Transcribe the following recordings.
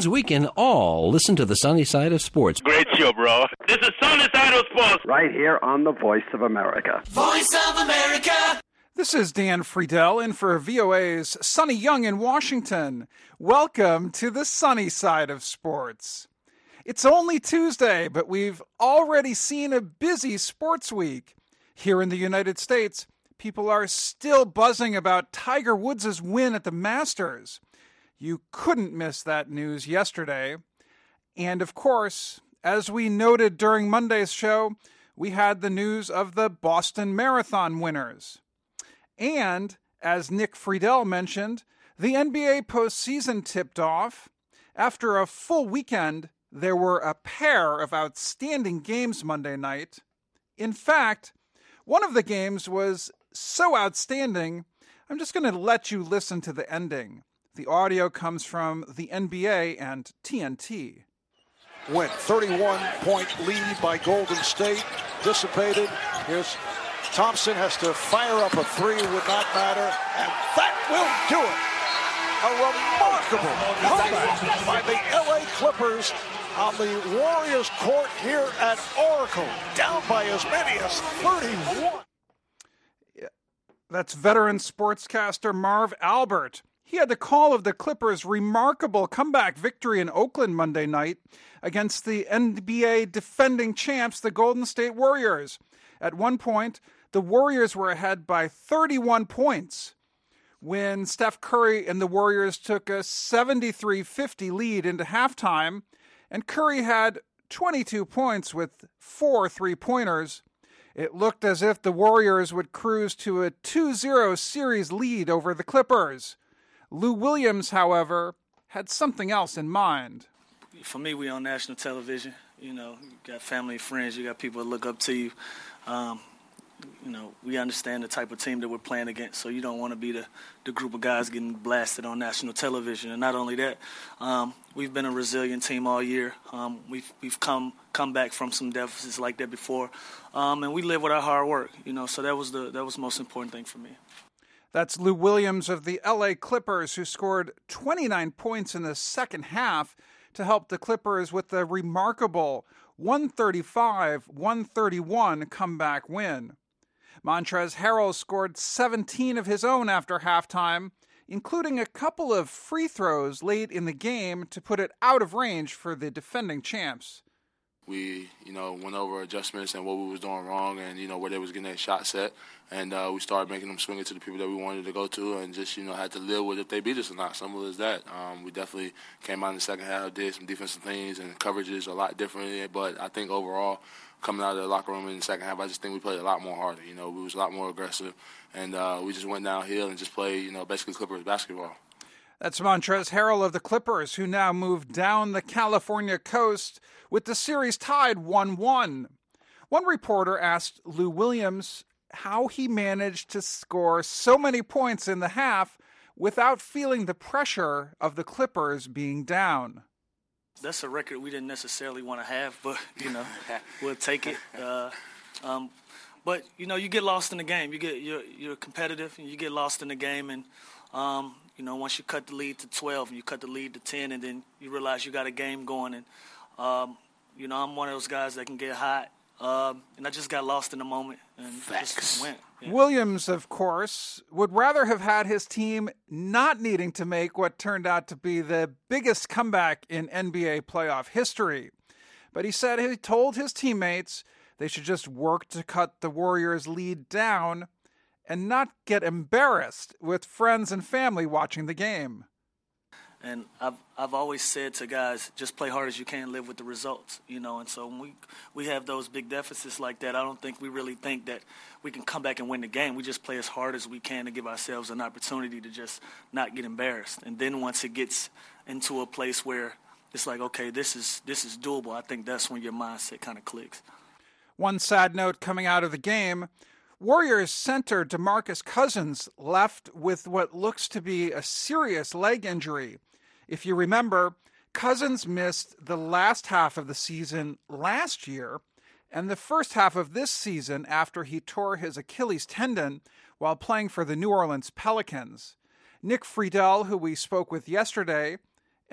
means we can all listen to the sunny side of sports. Great show, bro. This is Sunny Side of Sports. Right here on the Voice of America. Voice of America. This is Dan Friedel in for VOA's Sonny Young in Washington. Welcome to the sunny side of sports. It's only Tuesday, but we've already seen a busy sports week. Here in the United States, people are still buzzing about Tiger Woods' win at the Masters. You couldn't miss that news yesterday. And of course, as we noted during Monday's show, we had the news of the Boston Marathon winners. And, as Nick Friedel mentioned, the NBA postseason tipped off. After a full weekend, there were a pair of outstanding games Monday night. In fact, one of the games was so outstanding, I'm just going to let you listen to the ending. The audio comes from the NBA and TNT. Win. 31-point lead by Golden State. Dissipated. Here's Thompson has to fire up a three. Would not matter. And that will do it. A remarkable comeback by the LA Clippers on the Warriors court here at Oracle. Down by as many as 31. That's veteran sportscaster Marv Albert. He had the call of the Clippers' remarkable comeback victory in Oakland Monday night against the NBA defending champs, the Golden State Warriors. At one point, the Warriors were ahead by 31 points when Steph Curry and the Warriors took a 73-50 lead into halftime, and Curry had 22 points with 4 3-pointers. It looked as if the Warriors would cruise to a 2-0 series lead over the Clippers. Lou Williams, however, had something else in mind. For me, we on national television. You know, you got family and friends. You got people that look up to you. You know, we understand the type of team that we're playing against, so you don't want to be the group of guys getting blasted on national television. And not only that, we've been a resilient team all year. We've come back from some deficits like that before, and we live with our hard work. You know, so that was the most important thing for me. That's Lou Williams of the LA Clippers, who scored 29 points in the second half to help the Clippers with the remarkable 135-131 comeback win. Montrezl Harrell scored 17 of his own after halftime, including a couple of free throws late in the game to put it out of range for the defending champs. We, went over adjustments and what we was doing wrong and, where they was getting their shot set. And we started making them swing it to the people that we wanted to go to and just, had to live with if they beat us or not. Simple as that. We definitely came out in the second half, did some defensive things and coverages a lot differently. But I think overall, coming out of the locker room in the second half, I just think we played a lot more harder. We was a lot more aggressive. And we just went downhill and just played, basically Clippers basketball. That's Montrezl Harrell of the Clippers, who now moved down the California coast with the series tied 1-1. One reporter asked Lou Williams how he managed to score so many points in the half without feeling the pressure of the Clippers being down. That's a record we didn't necessarily want to have, but, we'll take it. But, you get lost in the game. You're competitive, and you get lost in the game, and once you cut the lead to 12 and you cut the lead to 10 and then you realize you got a game going and, I'm one of those guys that can get hot. And I just got lost in the moment and just went. Yeah. Williams, of course, would rather have had his team not needing to make what turned out to be the biggest comeback in NBA playoff history. But he said he told his teammates they should just work to cut the Warriors' lead down and not get embarrassed with friends and family watching the game. And I've always said to guys, just play hard as you can, live with the results, And so when we have those big deficits like that, I don't think we really think that we can come back and win the game. We just play as hard as we can to give ourselves an opportunity to just not get embarrassed. And then once it gets into a place where it's like, okay, this is doable, I think that's when your mindset kind of clicks. One sad note coming out of the game, Warriors center DeMarcus Cousins left with what looks to be a serious leg injury. If you remember, Cousins missed the last half of the season last year and the first half of this season after he tore his Achilles tendon while playing for the New Orleans Pelicans. Nick Friedel, who we spoke with yesterday,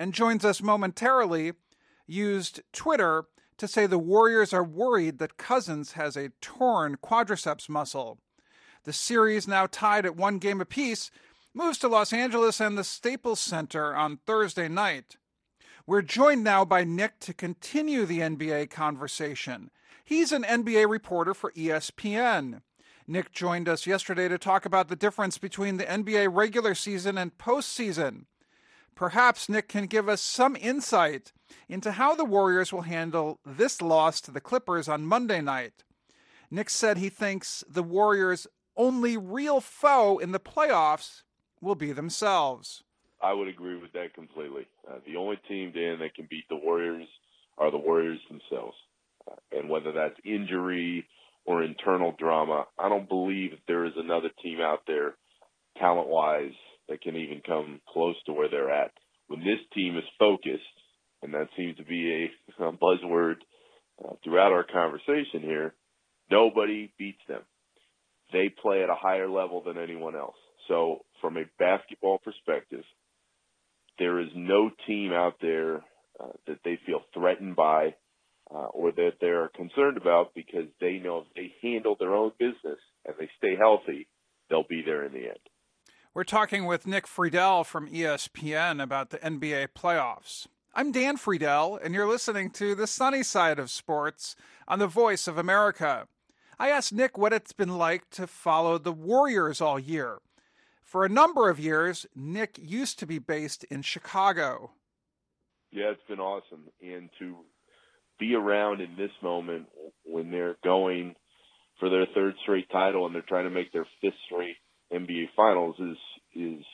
and joins us momentarily, used Twitter to say the Warriors are worried that Cousins has a torn quadriceps muscle. The series, now tied at 1 game apiece, moves to Los Angeles and the Staples Center on Thursday night. We're joined now by Nick to continue the NBA conversation. He's an NBA reporter for ESPN. Nick joined us yesterday to talk about the difference between the NBA regular season and postseason. Perhaps Nick can give us some insight into how the Warriors will handle this loss to the Clippers on Monday night. Nick said he thinks the Warriors' only real foe in the playoffs will be themselves. I would agree with that completely. The only team, Dan, that can beat the Warriors are the Warriors themselves. And whether that's injury or internal drama, I don't believe there is another team out there, talent-wise, that can even come close to where they're at. When this team is focused, and that seems to be a buzzword throughout our conversation here, nobody beats them. They play at a higher level than anyone else. So from a basketball perspective, there is no team out there that they feel threatened by or that they're concerned about, because they know if they handle their own business and they stay healthy, they'll be there in the end. We're talking with Nick Friedel from ESPN about the NBA playoffs. I'm Dan Friedel, and you're listening to The Sunny Side of Sports on the Voice of America. I asked Nick what it's been like to follow the Warriors all year. For a number of years, Nick used to be based in Chicago. Yeah, it's been awesome. And to be around in this moment when they're going for their third straight title and they're trying to make their fifth straight NBA Finals is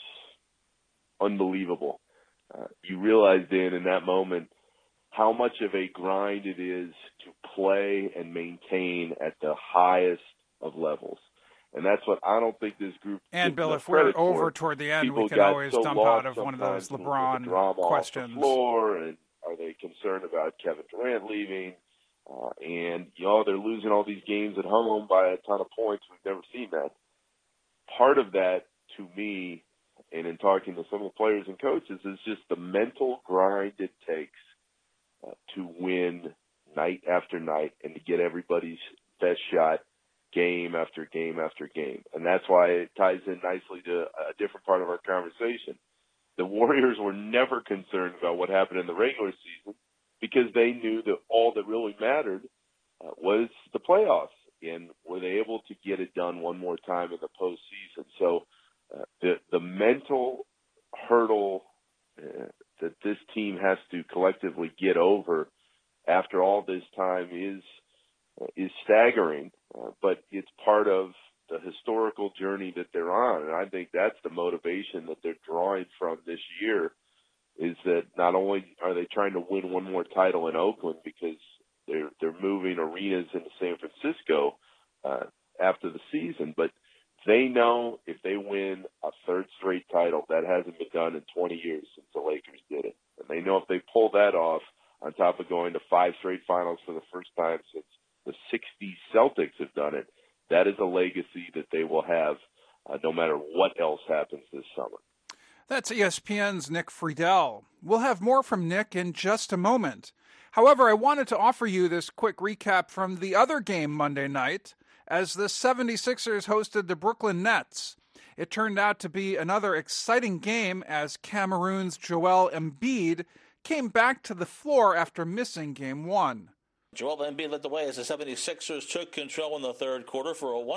unbelievable. You realize, Dan, in that moment, how much of a grind it is to play and maintain at the highest of levels. And that's what I don't think this group. And Bill, if we're over toward the end, we can always dump out of one of those LeBron questions. Off the floor, and are they concerned about Kevin Durant leaving? And they're losing all these games at home by a ton of points. We've never seen that. Part of that, to me, and in talking to some of the players and coaches, is just the mental grind it takes to win night after night and to get everybody's best shot game after game after game. And that's why it ties in nicely to a different part of our conversation. The Warriors were never concerned about what happened in the regular season because they knew that all that really mattered was the playoffs. And were they able to get it done one more time in the postseason? So the mental hurdle that this team has to collectively get over after all this time is staggering, but it's part of the historical journey that they're on. And I think that's the motivation that they're drawing from this year, is that not only are they trying to win one more title in Oakland because they're moving arenas into San Francisco after the season, but they know if they win a third straight title, that hasn't been done in 20 years since the Lakers did it. And they know if they pull that off, on top of going to 5 straight finals for the first time since the 60s Celtics have done it, that is a legacy that they will have no matter what else happens this summer. That's ESPN's Nick Friedel. We'll have more from Nick in just a moment. However, I wanted to offer you this quick recap from the other game Monday night as the 76ers hosted the Brooklyn Nets. It turned out to be another exciting game as Cameroon's Joel Embiid came back to the floor after missing Game 1. Joel Embiid led the way as the 76ers took control in the third quarter for a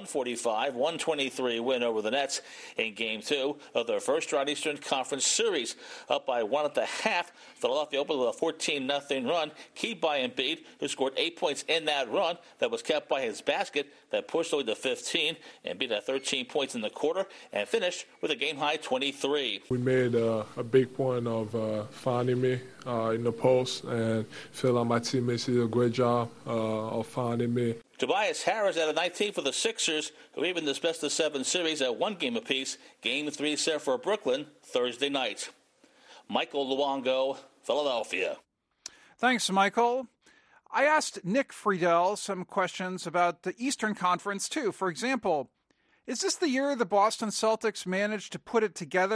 145-123 win over the Nets in Game 2 of their first-round Eastern Conference Series. Up by 1 at the half, Philadelphia opened with a 14-0 run, keyed by Embiid, who scored 8 points in that run that was kept by his basket that pushed the lead to 15. Embiid had 13 points in the quarter and finished with a game-high 23. We made a big point of finding me in the post, and feel like my teammates did a great job of finding me. Tobias Harris added 19 for the Sixers, who even this best-of-7 series at 1 game apiece. Game 3 set for Brooklyn Thursday night. Michael Luongo, Philadelphia. Thanks, Michael. I asked Nick Friedel some questions about the Eastern Conference, too. For example, is this the year the Boston Celtics managed to put it together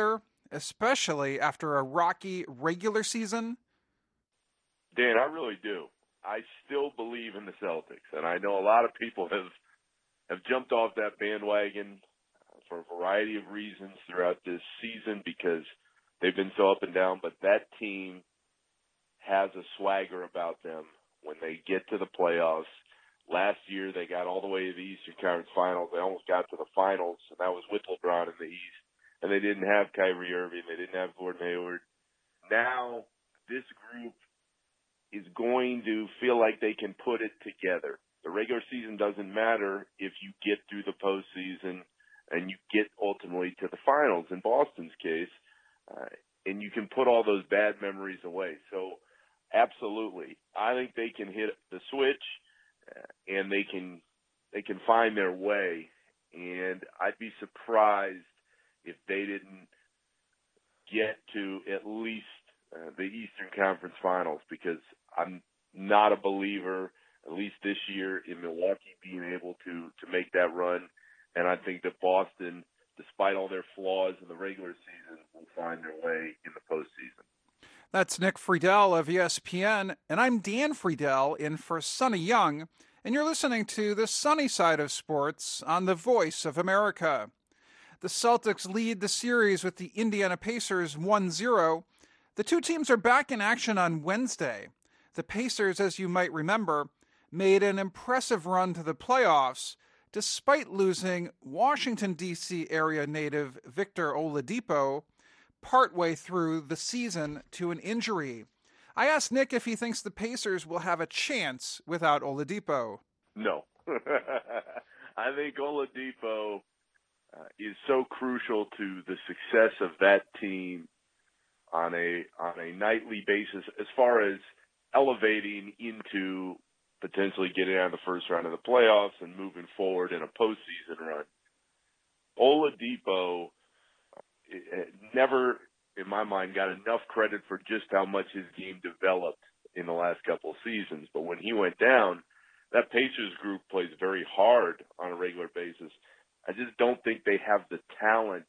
especially after a rocky regular season? Dan, I really do. I still believe in the Celtics, and I know a lot of people have jumped off that bandwagon for a variety of reasons throughout this season because they've been so up and down, but that team has a swagger about them when they get to the playoffs. Last year, they got all the way to the Eastern Conference Finals. They almost got to the finals, and that was with LeBron in the East. And they didn't have Kyrie Irving. They didn't have Gordon Hayward. Now, this group is going to feel like they can put it together. The regular season doesn't matter if you get through the postseason and you get ultimately to the finals, in Boston's case, and you can put all those bad memories away. So, absolutely, I think they can hit the switch and they can find their way. And I'd be surprised if they didn't get to at least the Eastern Conference Finals, because I'm not a believer, at least this year, in Milwaukee being able to make that run. And I think that Boston, despite all their flaws in the regular season, will find their way in the postseason. That's Nick Friedel of ESPN, and I'm Dan Friedel in for Sonny Young, and you're listening to the sunny side of sports on the Voice of America. The Celtics lead the series with the Indiana Pacers 1-0. The two teams are back in action on Wednesday. The Pacers, as you might remember, made an impressive run to the playoffs despite losing Washington, D.C. area native Victor Oladipo partway through the season to an injury. I asked Nick if he thinks the Pacers will have a chance without Oladipo. No. I think Oladipo is so crucial to the success of that team on a nightly basis as far as elevating into potentially getting out of the first round of the playoffs and moving forward in a postseason run. Oladipo never, in my mind, got enough credit for just how much his game developed in the last couple of seasons. But when he went down, that Pacers group plays very hard on a regular basis. I just don't think they have the talent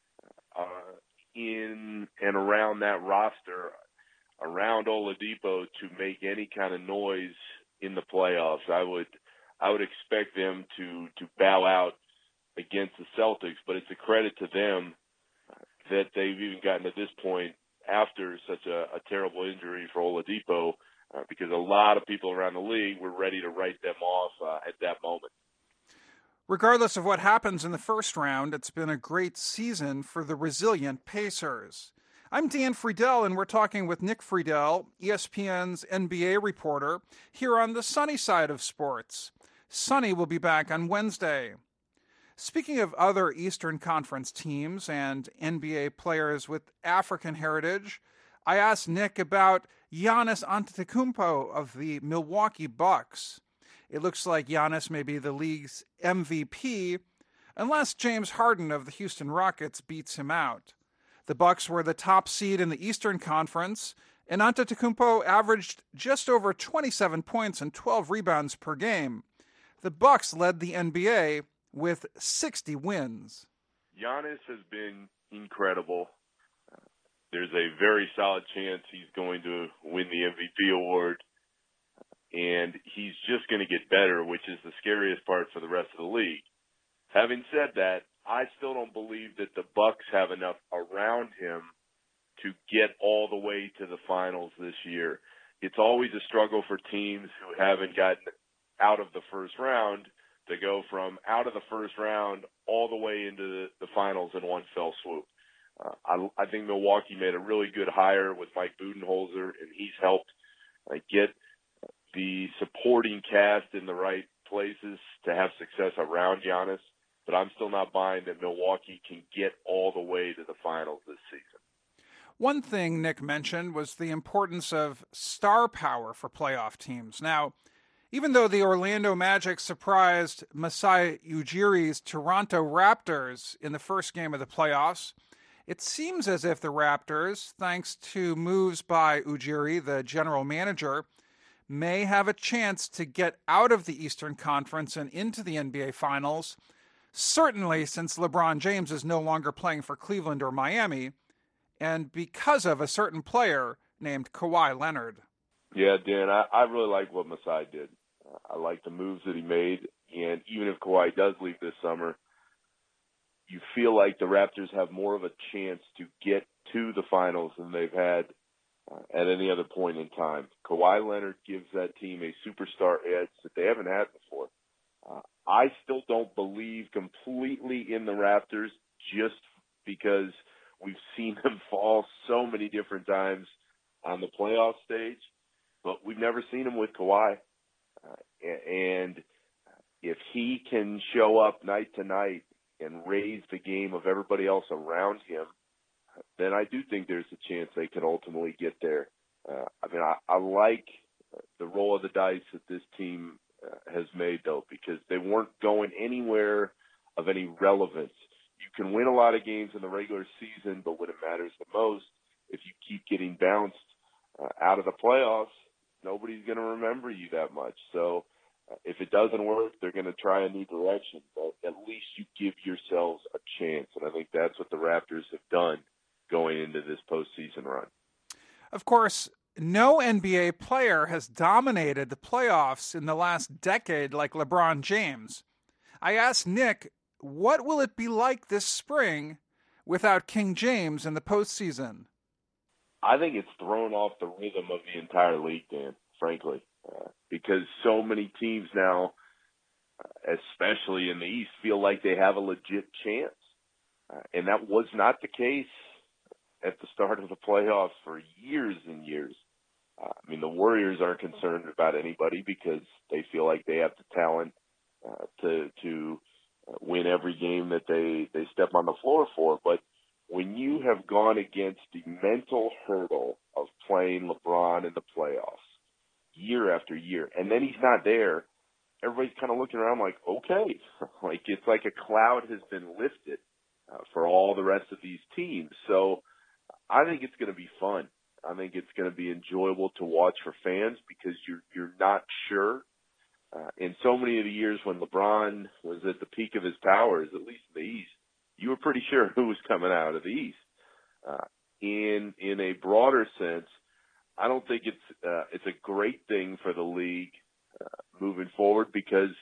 in and around that roster, around Oladipo, to make any kind of noise in the playoffs. I would expect them to bow out against the Celtics, but it's a credit to them that they've even gotten to this point after such a terrible injury for Oladipo, because a lot of people around the league were ready to write them off at that moment. Regardless of what happens in the first round, it's been a great season for the resilient Pacers. I'm Dan Friedel, and we're talking with Nick Friedel, ESPN's NBA reporter, here on the sunny side of sports. Sonny will be back on Wednesday. Speaking of other Eastern Conference teams and NBA players with African heritage, I asked Nick about Giannis Antetokounmpo of the Milwaukee Bucks. It looks like Giannis may be the league's MVP, unless James Harden of the Houston Rockets beats him out. The Bucks were the top seed in the Eastern Conference, and Antetokounmpo averaged just over 27 points and 12 rebounds per game. The Bucks led the NBA with 60 wins. Giannis has been incredible. There's a very solid chance he's going to win the MVP award, and he's just going to get better, which is the scariest part for the rest of the league. Having said that, I still don't believe that the Bucks have enough around him to get all the way to the finals this year. It's always a struggle for teams who haven't gotten out of the first round to go from out of the first round all the way into the finals in one fell swoop. I think Milwaukee made a really good hire with Mike Budenholzer, and he's helped get the supporting cast in the right places to have success around Giannis. But I'm still not buying that Milwaukee can get all the way to the finals this season. One thing Nick mentioned was the importance of star power for playoff teams. Now, even though the Orlando Magic surprised Masai Ujiri's Toronto Raptors in the first game of the playoffs, it seems as if the Raptors, thanks to moves by Ujiri, the general manager, may have a chance to get out of the Eastern Conference and into the NBA Finals, certainly since LeBron James is no longer playing for Cleveland or Miami, and because of a certain player named Kawhi Leonard. Yeah, Dan, I really like what Masai did. I like the moves that he made, and even if Kawhi does leave this summer, you feel like the Raptors have more of a chance to get to the finals than they've had at any other point in time. Kawhi Leonard gives that team a superstar edge that they haven't had before. I still don't believe completely in the Raptors just because we've seen them fall so many different times on the playoff stage, but we've never seen them with Kawhi. And if he can show up night to night and raise the game of everybody else around him, then I do think there's a chance they could ultimately get there. I like the roll of the dice that this team has made, though, because they weren't going anywhere of any relevance. You can win a lot of games in the regular season, but when it matters the most, if you keep getting bounced out of the playoffs, nobody's going to remember you that much. So if it doesn't work, they're going to try a new direction. But at least you give yourselves a chance, and I think that's what the Raptors have done going into this postseason run. Of course, no NBA player has dominated the playoffs in the last decade like LeBron James. I asked Nick, what will it be like this spring without King James in the postseason? I think it's thrown off the rhythm of the entire league, Dan, frankly, because so many teams now, especially in the East, feel like they have a legit chance. And that was not the case at the start of the playoffs for years and years. The Warriors aren't concerned about anybody because they feel like they have the talent to win every game that they step on the floor for. But when you have gone against the mental hurdle of playing LeBron in the playoffs year after year, and then he's not there, everybody's kind of looking around like, okay, like it's like a cloud has been lifted for all the rest of these teams. So I think it's going to be fun. I think it's going to be enjoyable to watch for fans because you're not sure. In so many of the years when LeBron was at the peak of his powers, at least in the East, you were pretty sure who was coming out of the East. In a broader sense, I don't think it's a great thing for the league moving forward because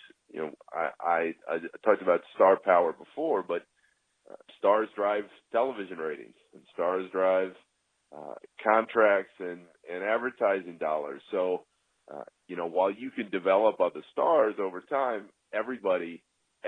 I talked about star power before, but stars drive television ratings and stars drive contracts and advertising dollars. So, while you can develop other stars over time, everybody,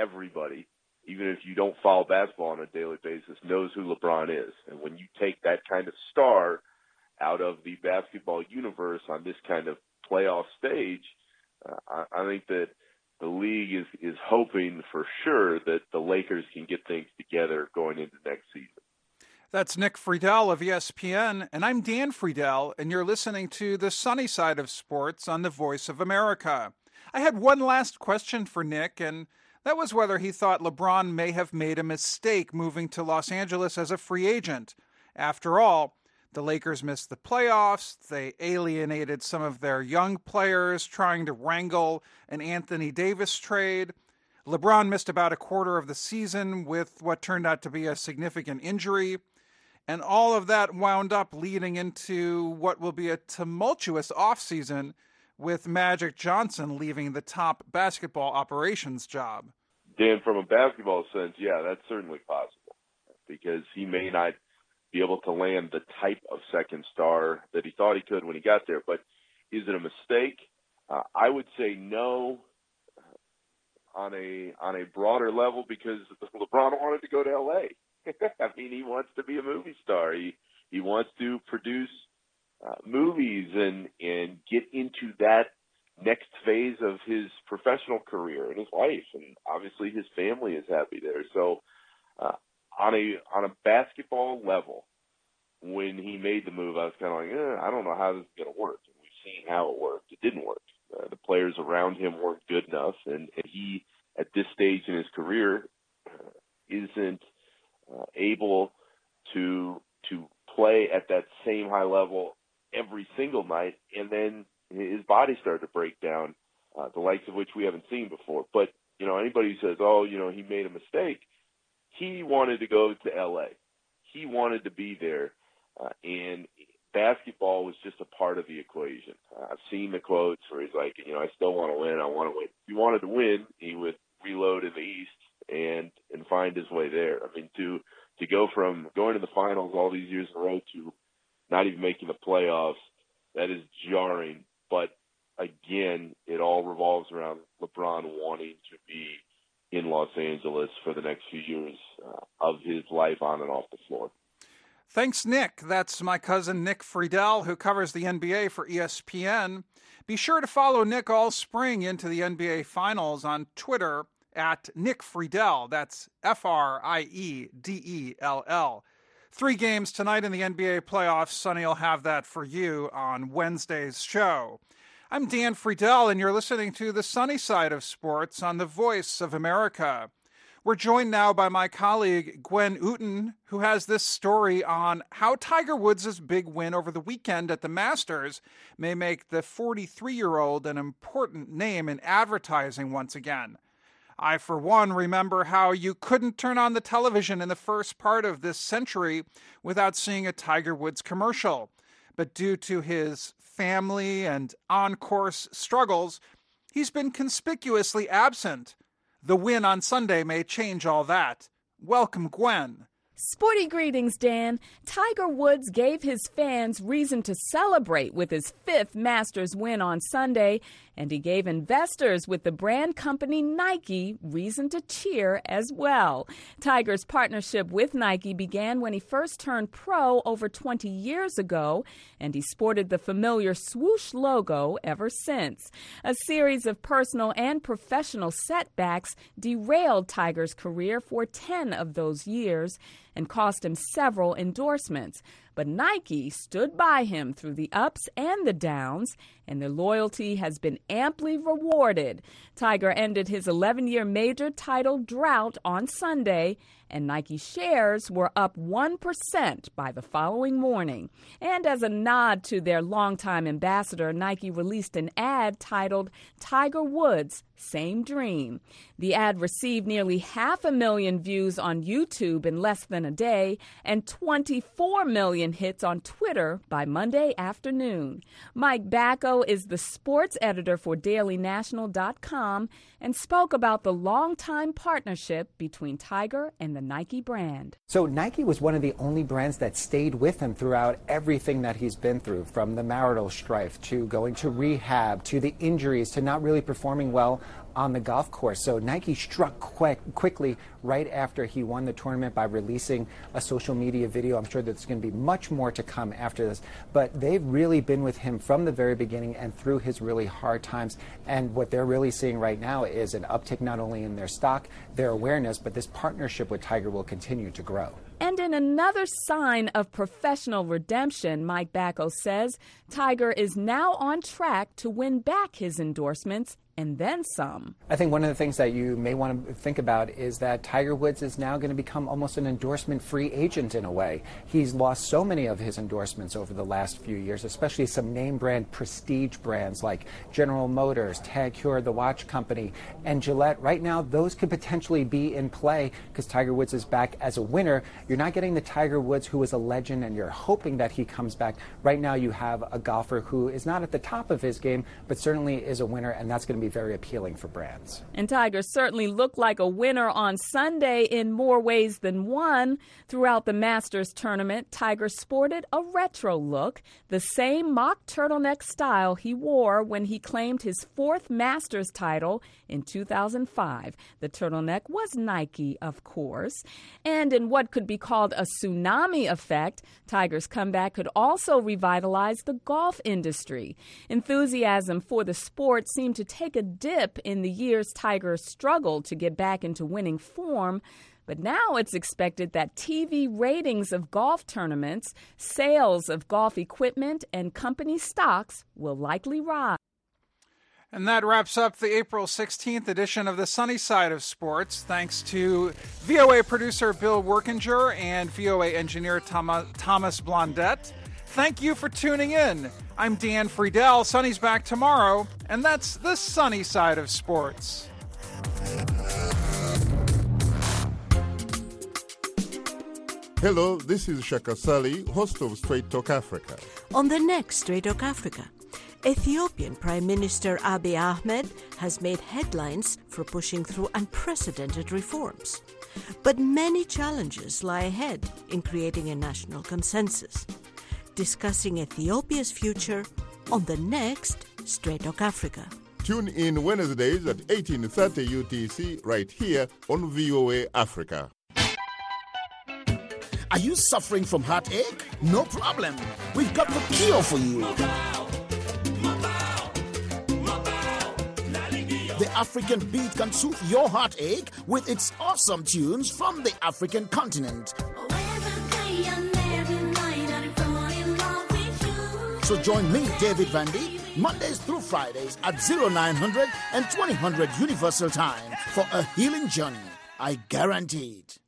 even if you don't follow basketball on a daily basis, knows who LeBron is. And when you take that kind of star out of the basketball universe on this kind of playoff stage, I think that the league is hoping for sure that the Lakers can get things together going into next season. That's Nick Friedel of ESPN, and I'm Dan Friedel, and you're listening to The Sunny Side of Sports on the Voice of America. I had one last question for Nick, and that was whether he thought LeBron may have made a mistake moving to Los Angeles as a free agent. After all, the Lakers missed the playoffs, they alienated some of their young players trying to wrangle an Anthony Davis trade. LeBron missed about a quarter of the season with what turned out to be a significant injury. And all of that wound up leading into what will be a tumultuous offseason with Magic Johnson leaving the top basketball operations job. Dan, from a basketball sense, yeah, that's certainly possible because he may not be able to land the type of second star that he thought he could when he got there. But is it a mistake? I would say no on a broader level because LeBron wanted to go to L.A. He wants to be a movie star. He wants to produce movies and get into that next phase of his professional career and his life, and obviously his family is happy there. So on a basketball level, when he made the move, I was kind of like, I don't know how this is going to work. And we've seen how it worked. It didn't work. The players around him weren't good enough, and he, at this stage in his career, isn't able to play at that same high level every single night, and then his body started to break down, the likes of which we haven't seen before. But, anybody who says, he made a mistake, he wanted to go to L.A. He wanted to be there. And basketball was just a part of the equation. I've seen the quotes where he's like, I still want to win. I want to win. If he wanted to win, he would reload in the East and find his way there. I mean, to go from going to the finals all these years in a row to not even making the playoffs, that is jarring. But again, it all revolves around LeBron wanting to be in Los Angeles for the next few years of his life on and off the floor. Thanks, Nick. That's my cousin Nick Friedel, who covers the NBA for ESPN. Be sure to follow Nick all spring into the NBA Finals on Twitter at Nick Friedel. That's Friedell. 3 games tonight in the NBA playoffs. Sonny will have that for you on Wednesday's show. I'm Dan Friedel, and you're listening to The Sunny Side of Sports on the Voice of America. We're joined now by my colleague Gwen Uten, who has this story on how Tiger Woods' big win over the weekend at the Masters may make the 43-year-old an important name in advertising once again. I, for one, remember how you couldn't turn on the television in the first part of this century without seeing a Tiger Woods commercial. But due to his family and on-course struggles, he's been conspicuously absent. The win on Sunday may change all that. Welcome, Gwen. Sporty greetings, Dan. Tiger Woods gave his fans reason to celebrate with his 5th Masters win on Sunday, and he gave investors with the brand company Nike reason to cheer as well. Tiger's partnership with Nike began when he first turned pro over 20 years ago, and he sported the familiar swoosh logo ever since. A series of personal and professional setbacks derailed Tiger's career for 10 of those years and cost him several endorsements. But Nike stood by him through the ups and the downs, and their loyalty has been amply rewarded. Tiger ended his 11-year major title drought on Sunday, and Nike shares were up 1% by the following morning. And as a nod to their longtime ambassador, Nike released an ad titled Tiger Woods, Same Dream. The ad received nearly 500,000 views on YouTube in less than a day and 24 million hits on Twitter by Monday afternoon. Mike Bacco is the sports editor for DailyNational.com and spoke about the longtime partnership between Tiger and the Nike brand. So Nike was one of the only brands that stayed with him throughout everything that he's been through, from the marital strife to going to rehab to the injuries to not really performing well on the golf course. So Nike struck quickly right after he won the tournament by releasing a social media video. I'm sure there's going to be much more to come after this, but they've really been with him from the very beginning and through his really hard times. And what they're really seeing right now is an uptick not only in their stock, their awareness, but this partnership with Tiger will continue to grow. And in another sign of professional redemption, Mike Bacco says Tiger is now on track to win back his endorsements and then some. I think one of the things that you may want to think about is that Tiger Woods is now going to become almost an endorsement-free agent in a way. He's lost so many of his endorsements over the last few years, especially some name-brand prestige brands like General Motors, Tag Heuer, the watch company, and Gillette. Right now, those could potentially be in play because Tiger Woods is back as a winner. You're not getting the Tiger Woods who is a legend, and you're hoping that he comes back. Right now, you have a golfer who is not at the top of his game, but certainly is a winner, and that's going to be very appealing for brands. And Tiger certainly looked like a winner on Sunday in more ways than one. Throughout the Masters tournament, Tiger sported a retro look, the same mock turtleneck style he wore when he claimed his 4th Masters title in 2005. The turtleneck was Nike, of course. And in what could be called a tsunami effect, Tiger's comeback could also revitalize the golf industry. Enthusiasm for the sport seemed to take a dip in the years Tiger struggled to get back into winning form. But now it's expected that TV ratings of golf tournaments, sales of golf equipment, and company stocks will likely rise. And that wraps up the April 16th edition of the Sunny Side of Sports. Thanks to VOA producer Bill Workinger and VOA engineer Thomas Blondette. Thank you for tuning in. I'm Dan Friedel. Sunny's back tomorrow, and that's the Sunny Side of Sports. Hello, this is Shaka Sali, host of Straight Talk Africa. On the next Straight Talk Africa, Ethiopian Prime Minister Abiy Ahmed has made headlines for pushing through unprecedented reforms. But many challenges lie ahead in creating a national consensus. Discussing Ethiopia's future on the next Straight Talk Africa. Tune in Wednesdays at 18:30 UTC right here on VOA Africa. Are you suffering from heartache? No problem. We've got the cure for you. The African Beat can soothe your heartache with its awesome tunes from the African continent. So join me, David Vandy, Mondays through Fridays at 0900 and 2000 Universal Time for a healing journey. I guarantee it.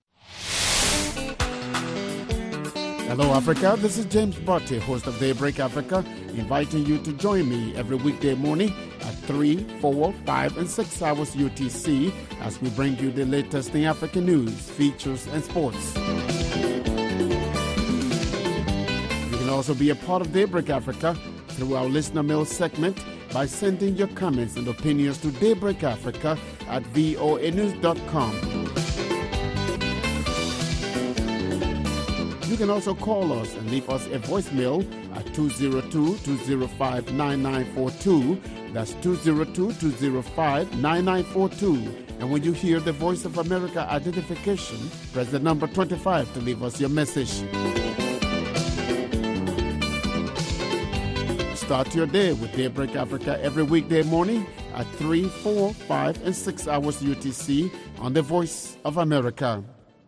Hello, Africa. This is James Botte, host of Daybreak Africa, inviting you to join me every weekday morning at 3, 4, 5, and 6 hours UTC as we bring you the latest in African news, features, and sports. You can also be a part of Daybreak Africa through our listener mail segment by sending your comments and opinions to Daybreak Africa at voanews.com. You can also call us and leave us a voicemail at 202-205-9942. That's 202-205-9942. And when you hear the Voice of America identification, press the number 25 to leave us your message. Start your day with Daybreak Africa every weekday morning at 3, 4, 5, and 6 hours UTC on the Voice of America.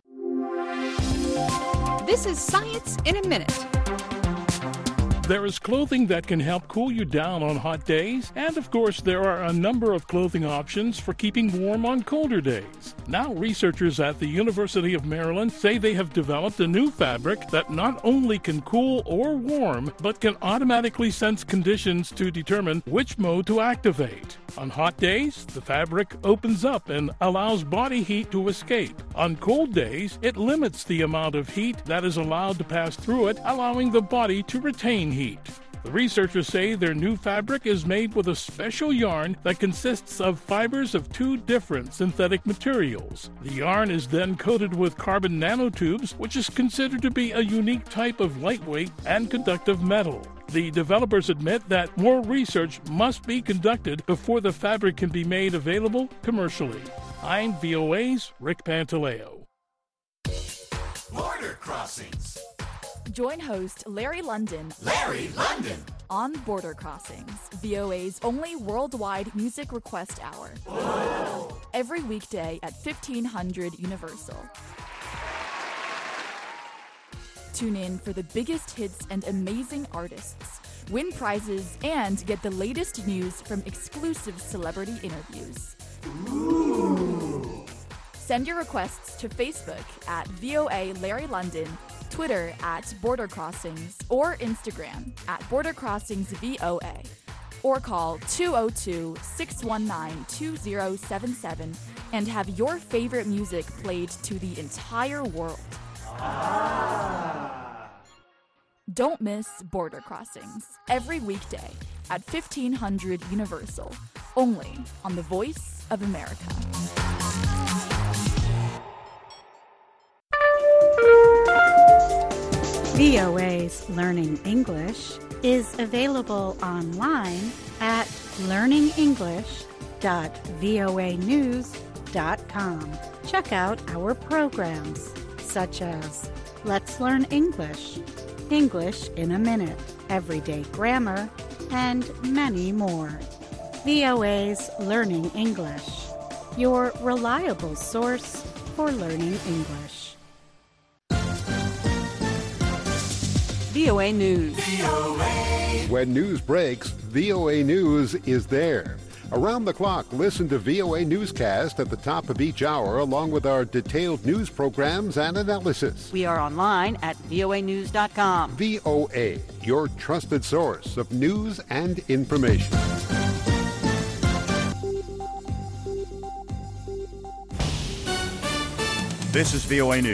This is Science in a Minute. There is clothing that can help cool you down on hot days, and of course there are a number of clothing options for keeping warm on colder days. Now researchers at the University of Maryland say they have developed a new fabric that not only can cool or warm, but can automatically sense conditions to determine which mode to activate. On hot days, the fabric opens up and allows body heat to escape. On cold days, it limits the amount of heat that is allowed to pass through it, allowing the body to retain heat. The researchers say their new fabric is made with a special yarn that consists of fibers of two different synthetic materials. The yarn is then coated with carbon nanotubes, which is considered to be a unique type of lightweight and conductive metal. The developers admit that more research must be conducted before the fabric can be made available commercially. I'm VOA's Rick Pantaleo. Border Crossings. Join host Larry London on Border Crossings, VOA's only worldwide music request hour. Whoa. Every weekday at 1500 Universal. Tune in for the biggest hits and amazing artists, win prizes, and get the latest news from exclusive celebrity interviews. Ooh. Send your requests to Facebook at VOA Larry London, Twitter at Border Crossings, or Instagram at Border Crossings VOA, or call 202-619-2077 and have your favorite music played to the entire world. Don't miss Border Crossings every weekday at 1500 Universal, only on the Voice of America. VOA's Learning English is available online at learningenglish.voanews.com. Check out our programs such as Let's Learn English, English in a Minute, Everyday Grammar, and many more. VOA's Learning English, your reliable source for learning English. VOA News. When news breaks, VOA News is there. Around the clock, listen to VOA Newscast at the top of each hour, along with our detailed news programs and analysis. We are online at voanews.com. VOA, your trusted source of news and information. This is VOA News.